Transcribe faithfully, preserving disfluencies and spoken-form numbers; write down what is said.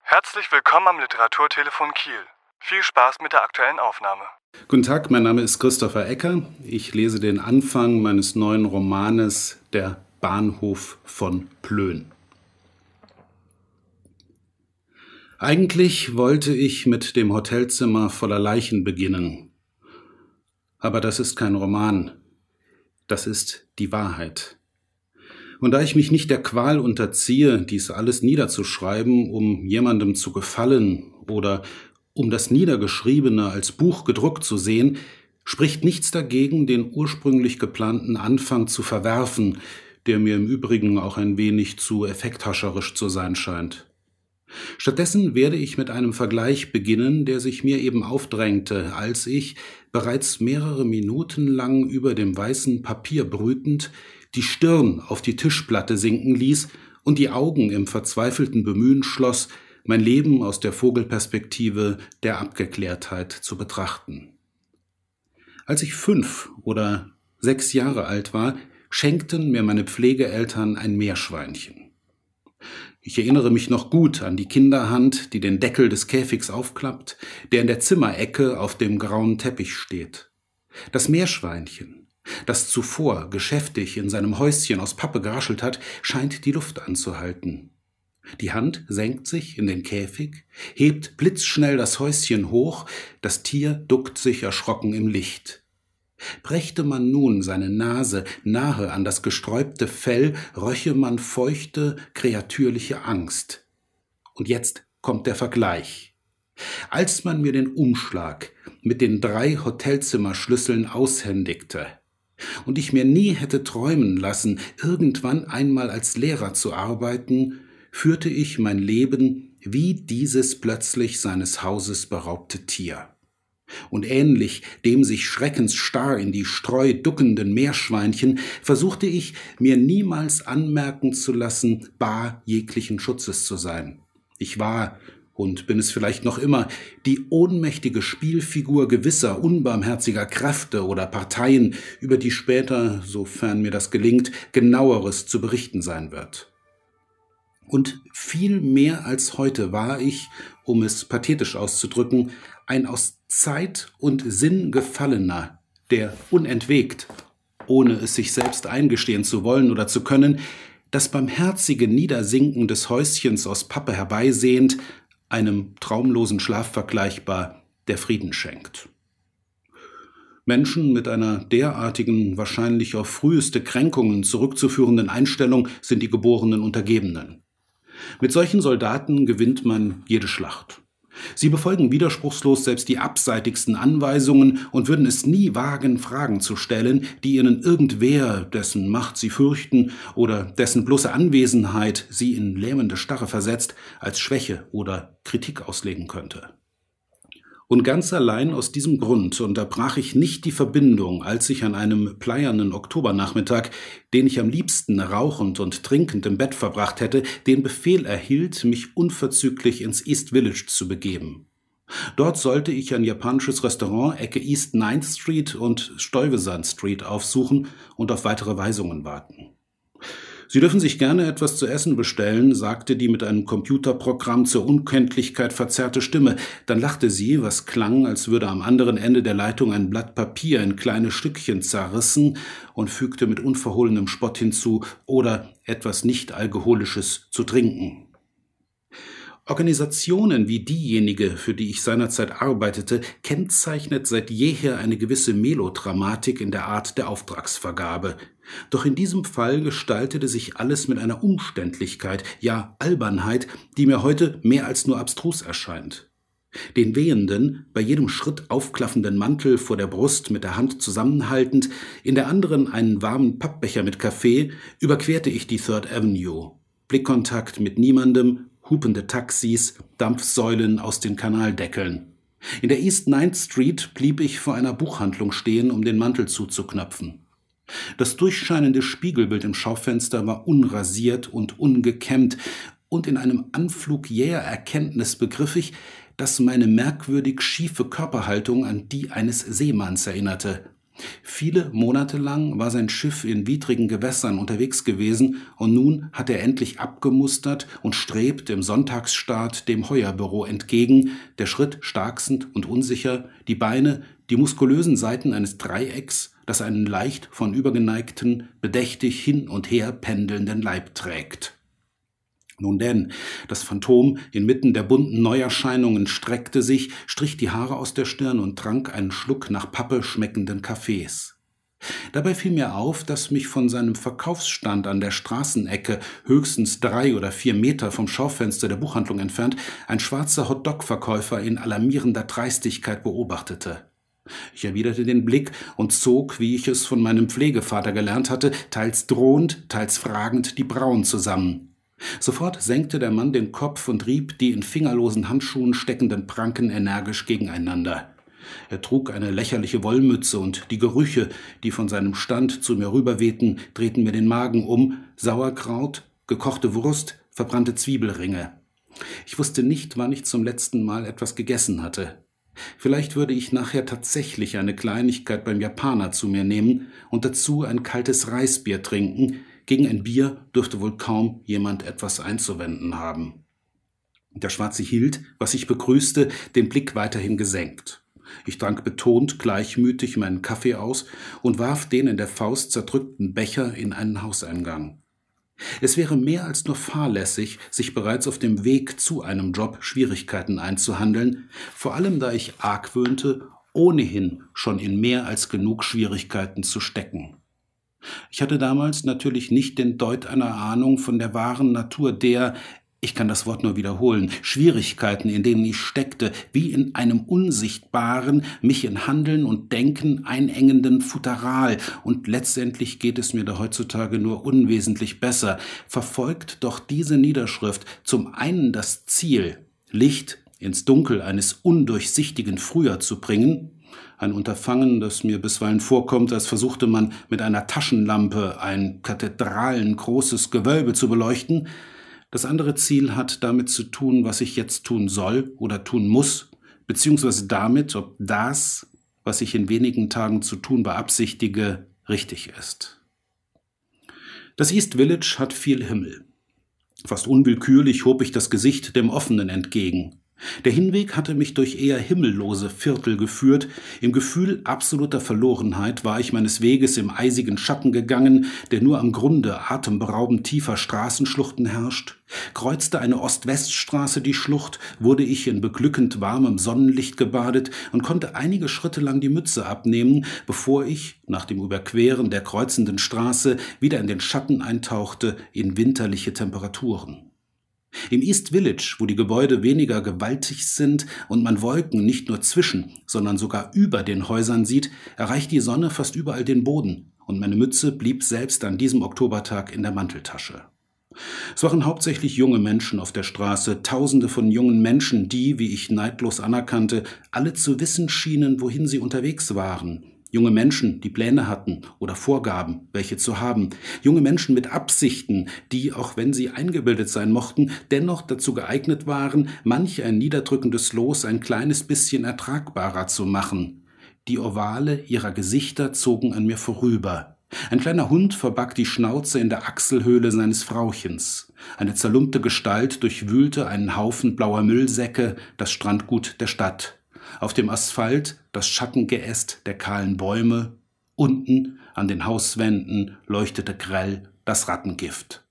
Herzlich willkommen am Literaturtelefon Kiel. Viel Spaß mit der aktuellen Aufnahme. Guten Tag, mein Name ist Christopher Ecker. Ich lese den Anfang meines neuen Romanes Der Bahnhof von Plön. Eigentlich wollte ich mit dem Hotelzimmer voller Leichen beginnen. Aber das ist kein Roman. Das ist die Wahrheit. Und da ich mich nicht der Qual unterziehe, dies alles niederzuschreiben, um jemandem zu gefallen oder um das Niedergeschriebene als Buch gedruckt zu sehen, spricht nichts dagegen, den ursprünglich geplanten Anfang zu verwerfen, der mir im Übrigen auch ein wenig zu effekthascherisch zu sein scheint. Stattdessen werde ich mit einem Vergleich beginnen, der sich mir eben aufdrängte, als ich, bereits mehrere Minuten lang über dem weißen Papier brütend, die Stirn auf die Tischplatte sinken ließ und die Augen im verzweifelten Bemühen schloss, mein Leben aus der Vogelperspektive der Abgeklärtheit zu betrachten. Als ich fünf oder sechs Jahre alt war, schenkten mir meine Pflegeeltern ein Meerschweinchen. Ich erinnere mich noch gut an die Kinderhand, die den Deckel des Käfigs aufklappt, der in der Zimmerecke auf dem grauen Teppich steht. Das Meerschweinchen, das zuvor geschäftig in seinem Häuschen aus Pappe geraschelt hat, scheint die Luft anzuhalten. Die Hand senkt sich in den Käfig, hebt blitzschnell das Häuschen hoch, das Tier duckt sich erschrocken im Licht. Brächte man nun seine Nase nahe an das gesträubte Fell, röche man feuchte, kreatürliche Angst. Und jetzt kommt der Vergleich. Als man mir den Umschlag mit den drei Hotelzimmerschlüsseln aushändigte und ich mir nie hätte träumen lassen, irgendwann einmal als Lehrer zu arbeiten, führte ich mein Leben wie dieses plötzlich seines Hauses beraubte Tier. Und ähnlich dem sich schreckensstarr in die Streu duckenden Meerschweinchen versuchte ich, mir niemals anmerken zu lassen, bar jeglichen Schutzes zu sein. Ich war, und bin es vielleicht noch immer, die ohnmächtige Spielfigur gewisser unbarmherziger Kräfte oder Parteien, über die später, sofern mir das gelingt, genaueres zu berichten sein wird. Und viel mehr als heute war ich, um es pathetisch auszudrücken, ein aus Zeit und Sinn Gefallener, der unentwegt, ohne es sich selbst eingestehen zu wollen oder zu können, das barmherzige Niedersinken des Häuschens aus Pappe herbeisehend, einem traumlosen Schlaf vergleichbar, der Frieden schenkt. Menschen mit einer derartigen, wahrscheinlich auf früheste Kränkungen zurückzuführenden Einstellung sind die geborenen Untergebenen. Mit solchen Soldaten gewinnt man jede Schlacht. Sie befolgen widerspruchslos selbst die abseitigsten Anweisungen und würden es nie wagen, Fragen zu stellen, die ihnen irgendwer, dessen Macht sie fürchten oder dessen bloße Anwesenheit sie in lähmende Starre versetzt, als Schwäche oder Kritik auslegen könnte. Und ganz allein aus diesem Grund unterbrach ich nicht die Verbindung, als ich an einem pleiernen Oktobernachmittag, den ich am liebsten rauchend und trinkend im Bett verbracht hätte, den Befehl erhielt, mich unverzüglich ins East Village zu begeben. Dort sollte ich ein japanisches Restaurant Ecke East Ninth Street und Stuyvesant Street aufsuchen und auf weitere Weisungen warten. »Sie dürfen sich gerne etwas zu essen bestellen«, sagte die mit einem Computerprogramm zur Unkenntlichkeit verzerrte Stimme. Dann lachte sie, was klang, als würde am anderen Ende der Leitung ein Blatt Papier in kleine Stückchen zerrissen, und fügte mit unverhohlenem Spott hinzu, oder etwas Nicht-Alkoholisches zu trinken. Organisationen wie diejenige, für die ich seinerzeit arbeitete, kennzeichnet seit jeher eine gewisse Melodramatik in der Art der Auftragsvergabe. Doch in diesem Fall gestaltete sich alles mit einer Umständlichkeit, ja Albernheit, die mir heute mehr als nur abstrus erscheint. Den wehenden, bei jedem Schritt aufklaffenden Mantel vor der Brust mit der Hand zusammenhaltend, in der anderen einen warmen Pappbecher mit Kaffee, überquerte ich die Third Avenue. Blickkontakt mit niemandem, hupende Taxis, Dampfsäulen aus den Kanaldeckeln. In der East Ninth Street blieb ich vor einer Buchhandlung stehen, um den Mantel zuzuknöpfen. Das durchscheinende Spiegelbild im Schaufenster war unrasiert und ungekämmt, und in einem Anflug jäher Erkenntnis begriff ich, dass meine merkwürdig schiefe Körperhaltung an die eines Seemanns erinnerte. Viele Monate lang war sein Schiff in widrigen Gewässern unterwegs gewesen und nun hat er endlich abgemustert und strebt im Sonntagsstart dem Heuerbüro entgegen, der Schritt starksend und unsicher, die Beine die muskulösen Seiten eines Dreiecks, das einen leicht von übergeneigten, bedächtig hin und her pendelnden Leib trägt. Nun denn, das Phantom inmitten der bunten Neuerscheinungen streckte sich, strich die Haare aus der Stirn und trank einen Schluck nach Pappe schmeckenden Kaffees. Dabei fiel mir auf, dass mich von seinem Verkaufsstand an der Straßenecke, höchstens drei oder vier Meter vom Schaufenster der Buchhandlung entfernt, ein schwarzer Hotdog-Verkäufer in alarmierender Dreistigkeit beobachtete. Ich erwiderte den Blick und zog, wie ich es von meinem Pflegevater gelernt hatte, teils drohend, teils fragend die Brauen zusammen. Sofort senkte der Mann den Kopf und rieb die in fingerlosen Handschuhen steckenden Pranken energisch gegeneinander. Er trug eine lächerliche Wollmütze und die Gerüche, die von seinem Stand zu mir rüberwehten, drehten mir den Magen um, Sauerkraut, gekochte Wurst, verbrannte Zwiebelringe. Ich wusste nicht, wann ich zum letzten Mal etwas gegessen hatte. Vielleicht würde ich nachher tatsächlich eine Kleinigkeit beim Japaner zu mir nehmen und dazu ein kaltes Reisbier trinken. Gegen ein Bier dürfte wohl kaum jemand etwas einzuwenden haben. Der Schwarze hielt, was ich begrüßte, den Blick weiterhin gesenkt. Ich trank betont gleichmütig meinen Kaffee aus und warf den in der Faust zerdrückten Becher in einen Hauseingang. Es wäre mehr als nur fahrlässig, sich bereits auf dem Weg zu einem Job Schwierigkeiten einzuhandeln, vor allem da ich argwöhnte, ohnehin schon in mehr als genug Schwierigkeiten zu stecken. Ich hatte damals natürlich nicht den Deut einer Ahnung von der wahren Natur der, ich kann das Wort nur wiederholen, Schwierigkeiten, in denen ich steckte, wie in einem unsichtbaren, mich in Handeln und Denken einengenden Futteral, und letztendlich geht es mir da heutzutage nur unwesentlich besser, verfolgt doch diese Niederschrift zum einen das Ziel, Licht ins Dunkel eines undurchsichtigen Frühjahr zu bringen, ein Unterfangen, das mir bisweilen vorkommt, als versuchte man mit einer Taschenlampe ein kathedralengroßes Gewölbe zu beleuchten. Das andere Ziel hat damit zu tun, was ich jetzt tun soll oder tun muss, beziehungsweise damit, ob das, was ich in wenigen Tagen zu tun beabsichtige, richtig ist. Das East Village hat viel Himmel. Fast unwillkürlich hob ich das Gesicht dem Offenen entgegen. Der Hinweg hatte mich durch eher himmellose Viertel geführt. Im Gefühl absoluter Verlorenheit war ich meines Weges im eisigen Schatten gegangen, der nur am Grunde atemberaubend tiefer Straßenschluchten herrscht. Kreuzte eine Ost-West-Straße die Schlucht, wurde ich in beglückend warmem Sonnenlicht gebadet und konnte einige Schritte lang die Mütze abnehmen, bevor ich, nach dem Überqueren der kreuzenden Straße, wieder in den Schatten eintauchte in winterliche Temperaturen. Im East Village, wo die Gebäude weniger gewaltig sind und man Wolken nicht nur zwischen, sondern sogar über den Häusern sieht, erreicht die Sonne fast überall den Boden und meine Mütze blieb selbst an diesem Oktobertag in der Manteltasche. Es waren hauptsächlich junge Menschen auf der Straße, Tausende von jungen Menschen, die, wie ich neidlos anerkannte, alle zu wissen schienen, wohin sie unterwegs waren. Junge Menschen, die Pläne hatten oder vorgaben, welche zu haben. Junge Menschen mit Absichten, die, auch wenn sie eingebildet sein mochten, dennoch dazu geeignet waren, manch ein niederdrückendes Los ein kleines bisschen ertragbarer zu machen. Die Ovale ihrer Gesichter zogen an mir vorüber. Ein kleiner Hund verbarg die Schnauze in der Achselhöhle seines Frauchens. Eine zerlumpte Gestalt durchwühlte einen Haufen blauer Müllsäcke, das Strandgut der Stadt. Auf dem Asphalt das Schattengeäst der kahlen Bäume, unten an den Hauswänden leuchtete grell das Rattengift.